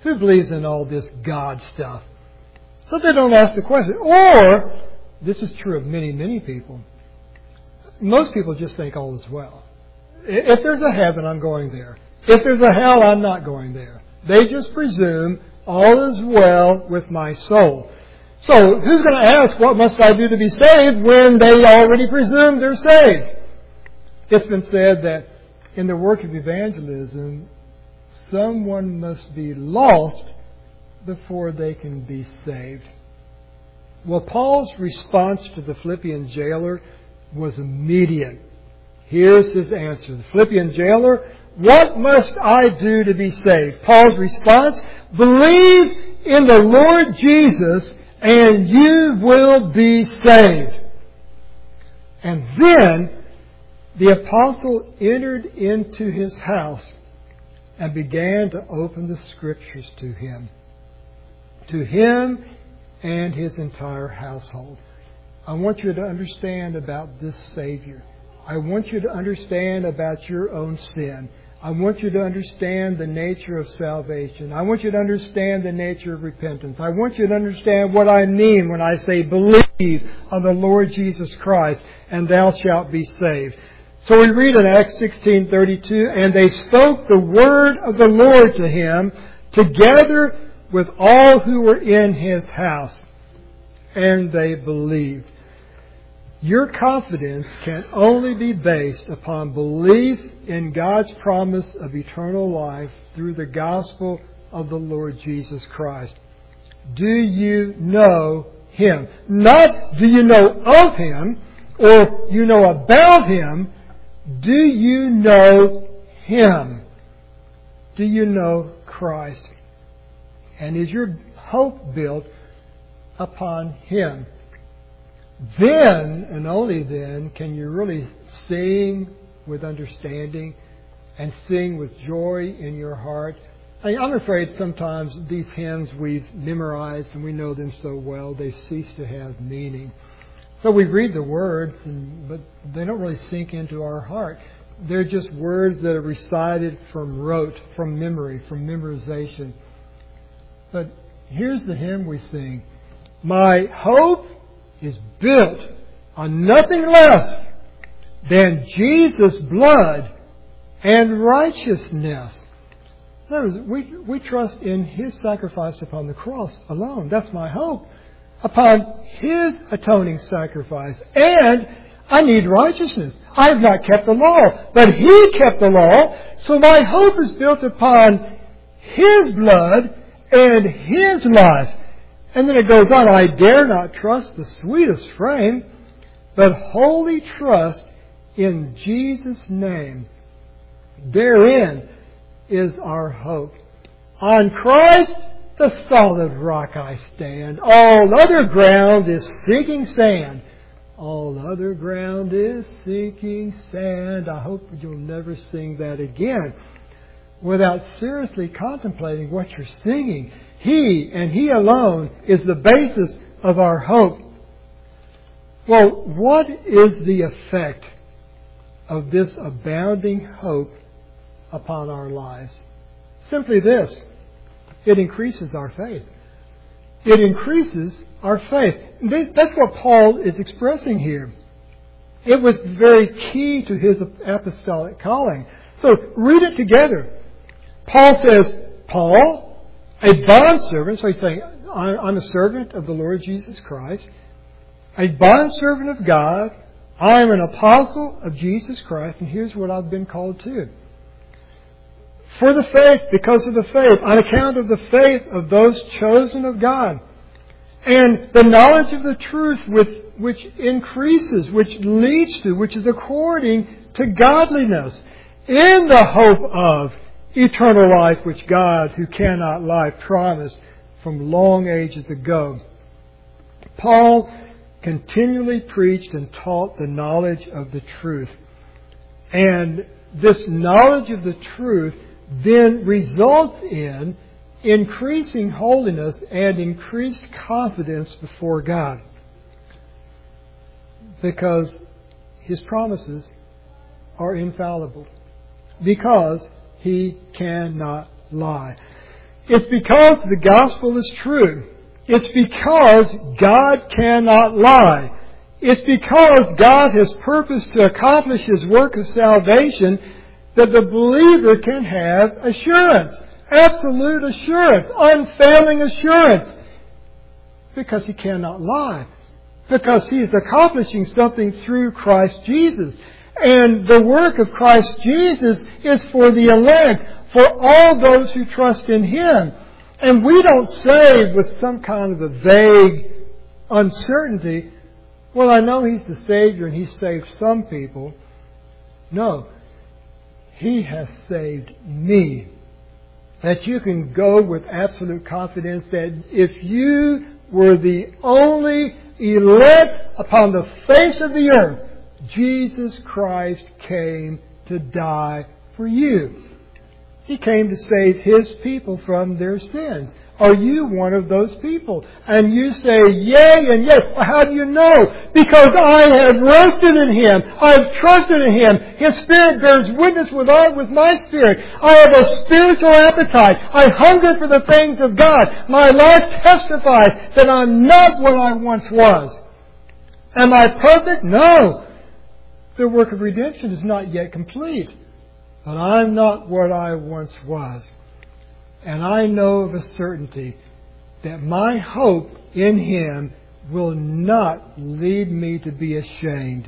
Who believes in all this God stuff? So they don't ask the question. Or, this is true of many, many people. Most people just think all is well. If there's a heaven, I'm going there. If there's a hell, I'm not going there. They just presume all is well with my soul. So, who's going to ask, what must I do to be saved, when they already presume they're saved? It's been said that in the work of evangelism, someone must be lost before they can be saved. Well, Paul's response to the Philippian jailer was immediate. Here's his answer. The Philippian jailer, what must I do to be saved? Paul's response, believe in the Lord Jesus and you will be saved. And then the apostle entered into his house and began to open the Scriptures to him and his entire household. I want you to understand about this Savior. I want you to understand about your own sin. I want you to understand the nature of salvation. I want you to understand the nature of repentance. I want you to understand what I mean when I say believe on the Lord Jesus Christ and thou shalt be saved. So we read in Acts 16:32, and they spoke the word of the Lord to him together with all who were in his house, and they believed. Your confidence can only be based upon belief in God's promise of eternal life through the gospel of the Lord Jesus Christ. Do you know Him? Not do you know of Him or you know about Him. Do you know Him? Do you know Christ? And is your hope built upon Him? Then, and only then, can you really sing with understanding and sing with joy in your heart. I'm afraid sometimes these hymns we've memorized and we know them so well, they cease to have meaning. So we read the words, but they don't really sink into our heart. They're just words that are recited from rote, from memory, from memorization. But here's the hymn we sing. My hope is built on nothing less than Jesus' blood and righteousness. In other words, we trust in His sacrifice upon the cross alone. That's my hope. Upon His atoning sacrifice. And I need righteousness. I have not kept the law, but He kept the law. So my hope is built upon His blood and His life. And then it goes on, I dare not trust the sweetest frame, but wholly trust in Jesus' name. Therein is our hope. On Christ, the solid rock I stand. All other ground is sinking sand. All other ground is sinking sand. I hope you'll never sing that again without seriously contemplating what you're singing. He and He alone is the basis of our hope. Well, what is the effect of this abounding hope upon our lives? Simply this. It increases our faith. It increases our faith. That's what Paul is expressing here. It was very key to his apostolic calling. So read it together. Paul says, Paul, a bondservant, so he's saying, I'm a servant of the Lord Jesus Christ, a bondservant of God, I'm an apostle of Jesus Christ, and here's what I've been called to. For the faith, because of the faith, on account of the faith of those chosen of God, and the knowledge of the truth which increases, which leads to, which is according to godliness, in the hope of eternal life which God, who cannot lie, promised from long ages ago. Paul continually preached and taught the knowledge of the truth. And this knowledge of the truth then results in increasing holiness and increased confidence before God. Because His promises are infallible. Because He cannot lie. It's because the gospel is true. It's because God cannot lie. It's because God has purposed to accomplish His work of salvation that the believer can have assurance, absolute assurance, unfailing assurance, because He cannot lie, because He is accomplishing something through Christ Jesus. And the work of Christ Jesus is for the elect, for all those who trust in Him. And we don't say with some kind of a vague uncertainty, well, I know He's the Savior and He's saved some people. No. He has saved me. That you can go with absolute confidence that if you were the only elect upon the face of the earth, Jesus Christ came to die for you. He came to save His people from their sins. Are you one of those people? And you say, yea and yes. Well, how do you know? Because I have rested in Him. I have trusted in Him. His Spirit bears witness with my spirit. I have a spiritual appetite. I hunger for the things of God. My life testifies that I'm not what I once was. Am I perfect? No. The work of redemption is not yet complete. But I'm not what I once was. And I know of a certainty that my hope in Him will not lead me to be ashamed.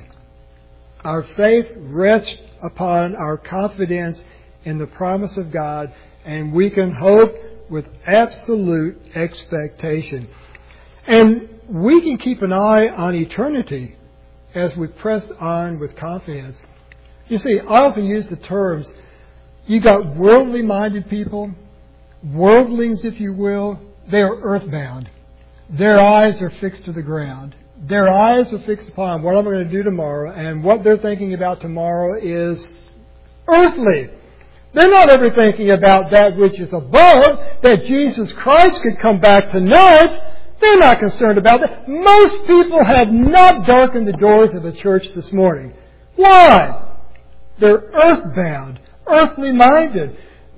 Our faith rests upon our confidence in the promise of God, and we can hope with absolute expectation. And we can keep an eye on eternity as we press on with confidence. You see, I often use the terms, you got worldly-minded people, worldlings, if you will. They are earthbound. Their eyes are fixed to the ground. Their eyes are fixed upon what I'm going to do tomorrow, and what they're thinking about tomorrow is earthly. They're not ever thinking about that which is above, that Jesus Christ could come back tonight. They're not concerned about that. Most people have not darkened the doors of the church this morning. Why? They're earthbound, earthly minded.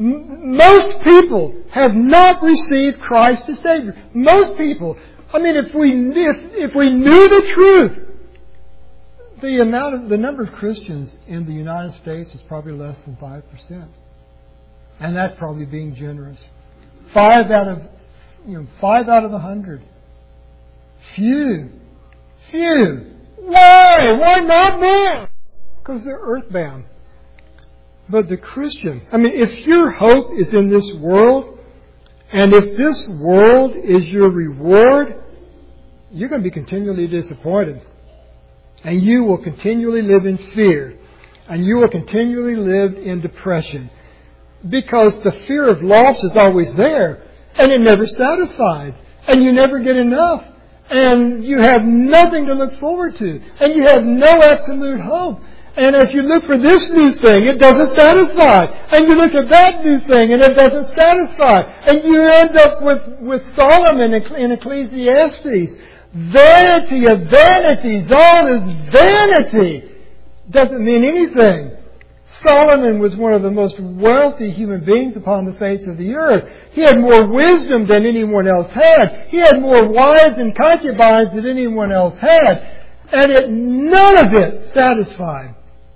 Most people have not received Christ as Savior. Most people. I mean, if we knew the truth, the number of Christians in the United States is probably less than 5%, and that's probably being generous. 5 out of 100. Few. Why? Why not more? Because they're earthbound. But the Christian, if your hope is in this world, and if this world is your reward, you're going to be continually disappointed. And you will continually live in fear. And you will continually live in depression. Because the fear of loss is always there. And it never satisfies. And you never get enough. And you have nothing to look forward to. And you have no absolute hope. And if you look for this new thing, it doesn't satisfy. And you look at that new thing, and it doesn't satisfy. And you end up with Solomon in Ecclesiastes. Vanity of vanities. All is vanity. Doesn't mean anything. Solomon was one of the most wealthy human beings upon the face of the earth. He had more wisdom than anyone else had. He had more wives and concubines than anyone else had. And none of it satisfied.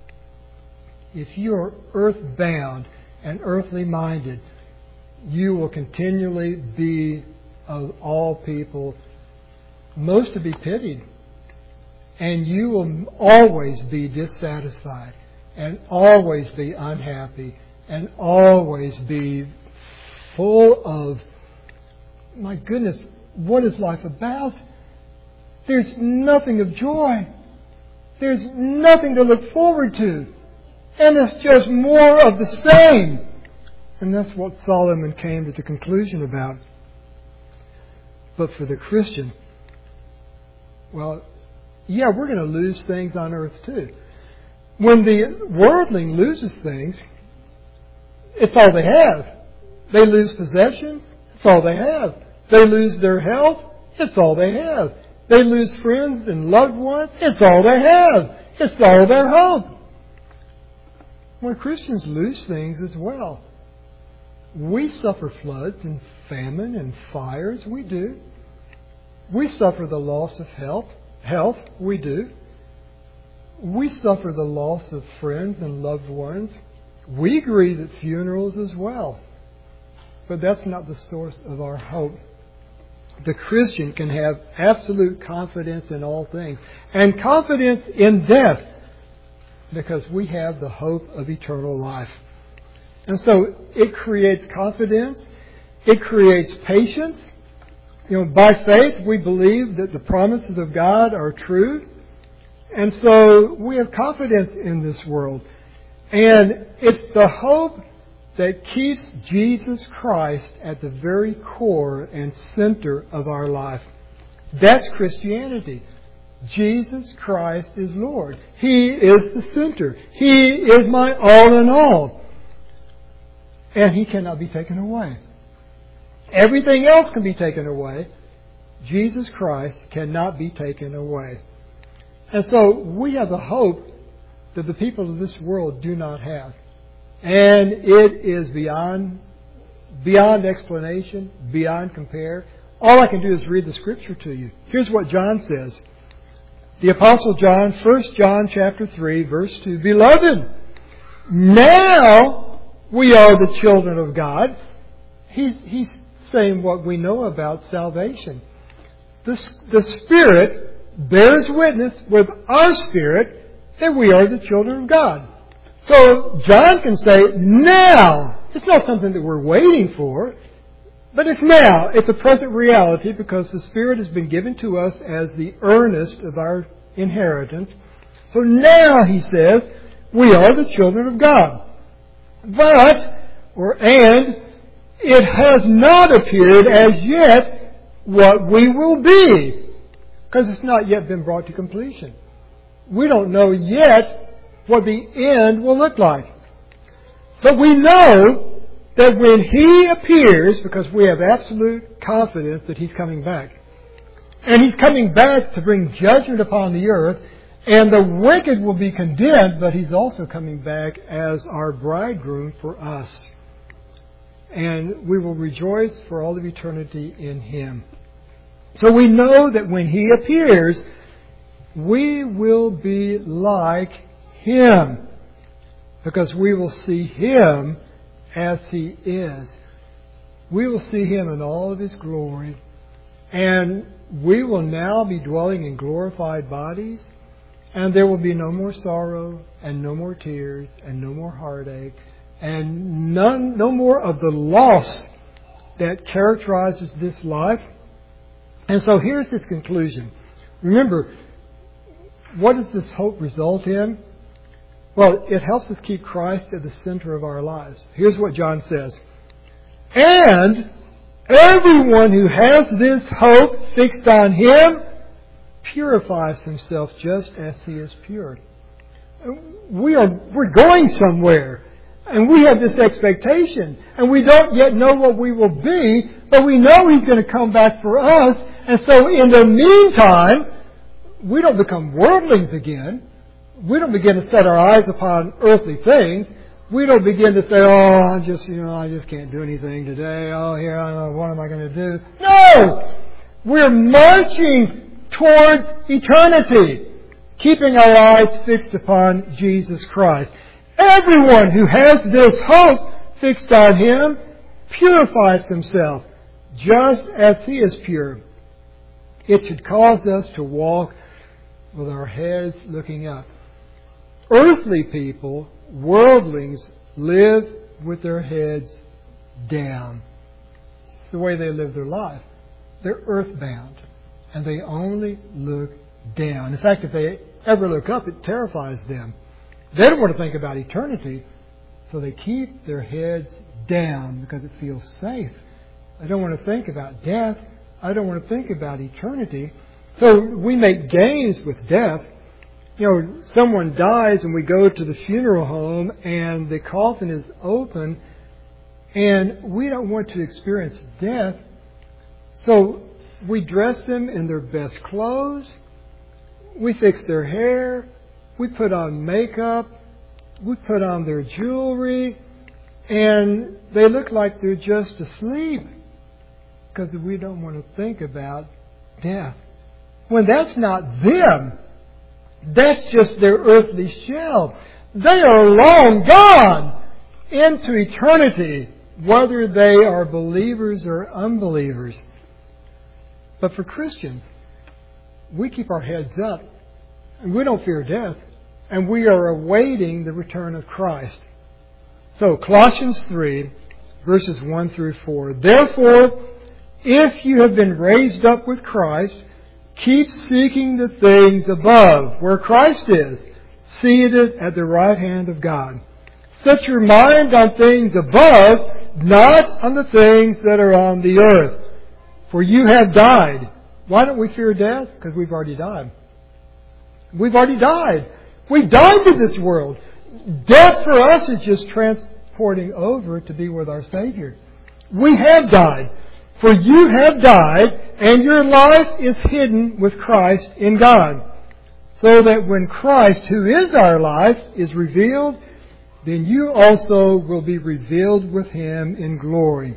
If you are earthbound and earthly minded, you will continually be, of all people, most to be pitied. And you will always be dissatisfied, and always be unhappy, and always be full of, my goodness, what is life about? There's nothing of joy. There's nothing to look forward to. And it's just more of the same. And that's what Solomon came to the conclusion about. But for the Christian, well, yeah, we're going to lose things on earth too. When the worldling loses things, it's all they have. They lose possessions, it's all they have. They lose their health, it's all they have. They lose friends and loved ones, it's all they have. It's all their hope. Well, Christians lose things as well. We suffer floods and famine and fires. We do. We suffer the loss of health. We do. We suffer the loss of friends and loved ones. We grieve at funerals as well. But that's not the source of our hope. The Christian can have absolute confidence in all things, and confidence in death, because we have the hope of eternal life. And so it creates confidence. It creates patience. By faith, we believe that the promises of God are true. And so we have confidence in this world. And it's the hope that keeps Jesus Christ at the very core and center of our life. That's Christianity. Jesus Christ is Lord. He is the center. He is my all in all. And He cannot be taken away. Everything else can be taken away. Jesus Christ cannot be taken away. And so we have a hope that the people of this world do not have. And it is beyond explanation, beyond compare. All I can do is read the Scripture to you. Here's what John says. The Apostle John, 1 John chapter 3, verse 2. Beloved, now we are the children of God. He's saying what we know about salvation. The Spirit bears witness with our spirit that we are the children of God. So John can say, now. It's not something that we're waiting for, but it's now. It's a present reality because the Spirit has been given to us as the earnest of our inheritance. So now, he says, we are the children of God. And it has not appeared as yet what we will be, because it's not yet been brought to completion. We don't know yet what the end will look like. But we know that when He appears, because we have absolute confidence that He's coming back, and He's coming back to bring judgment upon the earth, and the wicked will be condemned, but He's also coming back as our bridegroom for us. And we will rejoice for all of eternity in Him. So we know that when He appears, we will be like Him, because we will see Him as He is. We will see Him in all of His glory, and we will now be dwelling in glorified bodies, and there will be no more sorrow, and no more tears, and no more heartache, and no more of the loss that characterizes this life. And so here's his conclusion. Remember, what does this hope result in? Well, it helps us keep Christ at the center of our lives. Here's what John says. And everyone who has this hope fixed on Him purifies himself just as He is pure. We're going somewhere. And we have this expectation. And we don't yet know what we will be, but we know He's going to come back for us. And so in the meantime, we don't become worldlings again. We don't begin to set our eyes upon earthly things. We don't begin to say, I just can't do anything today. What am I going to do? No! We're marching towards eternity, keeping our eyes fixed upon Jesus Christ. Everyone who has this hope fixed on Him purifies himself just as He is pure. It should cause us to walk with our heads looking up. Earthly people, worldlings, live with their heads down. It's the way they live their life. They're earthbound, and they only look down. In fact, if they ever look up, it terrifies them. They don't want to think about eternity, so they keep their heads down because it feels safe. I don't want to think about death. I don't want to think about eternity. So we make games with death. Someone dies and we go to the funeral home and the coffin is open and we don't want to experience death. So we dress them in their best clothes. We fix their hair. We put on makeup. We put on their jewelry. And they look like they're just asleep because we don't want to think about death. When that's not them, that's just their earthly shell. They are long gone into eternity, whether they are believers or unbelievers. But for Christians, we keep our heads up, and we don't fear death, and we are awaiting the return of Christ. So, Colossians 3, verses 1 through 4. Therefore, if you have been raised up with Christ, keep seeking the things above, where Christ is, seated at the right hand of God. Set your mind on things above, not on the things that are on the earth. For you have died. Why don't we fear death? Because we've already died. We've already died. We've died to this world. Death for us is just transporting over to be with our Savior. We have died. For you have died, and your life is hidden with Christ in God. So that when Christ, who is our life, is revealed, then you also will be revealed with Him in glory.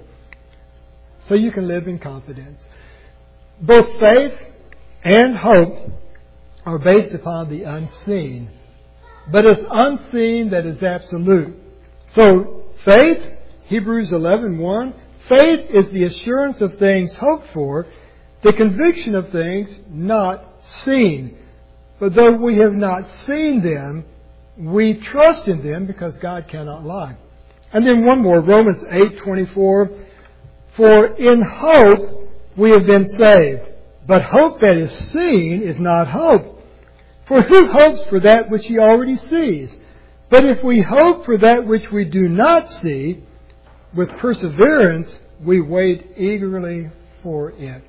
So you can live in confidence. Both faith and hope are based upon the unseen. But it's unseen that is absolute. So faith, Hebrews 11:1, faith is the assurance of things hoped for, the conviction of things not seen. But though we have not seen them, we trust in them because God cannot lie. And then one more, Romans 8:24. For in hope we have been saved. But hope that is seen is not hope. For who hopes for that which he already sees? But if we hope for that which we do not see, with perseverance we wait eagerly for it.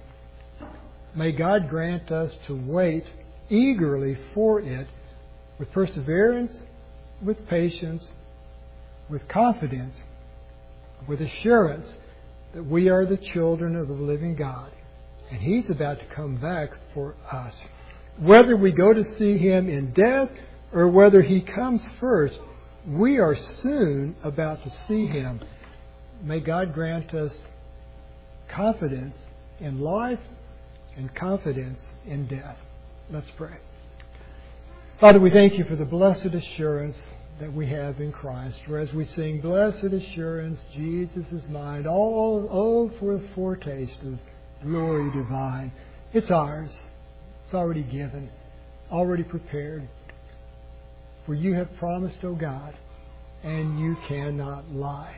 May God grant us to wait eagerly for it with perseverance, with patience, with confidence, with assurance that we are the children of the living God. And He's about to come back for us. Whether we go to see Him in death or whether He comes first, we are soon about to see Him. May God grant us confidence in life and confidence in death. Let's pray. Father, we thank You for the blessed assurance that we have in Christ. For as we sing, blessed assurance, Jesus is mine. Oh, for a foretaste of glory divine. It's ours. It's already given, already prepared. For You have promised, O God, and You cannot lie.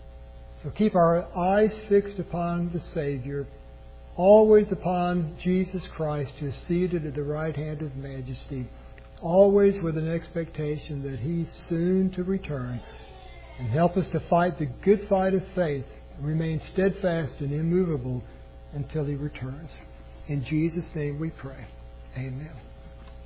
So keep our eyes fixed upon the Savior, always upon Jesus Christ, who is seated at the right hand of majesty, always with an expectation that He's soon to return. And help us to fight the good fight of faith, and remain steadfast and immovable until He returns. In Jesus' name we pray. Amen.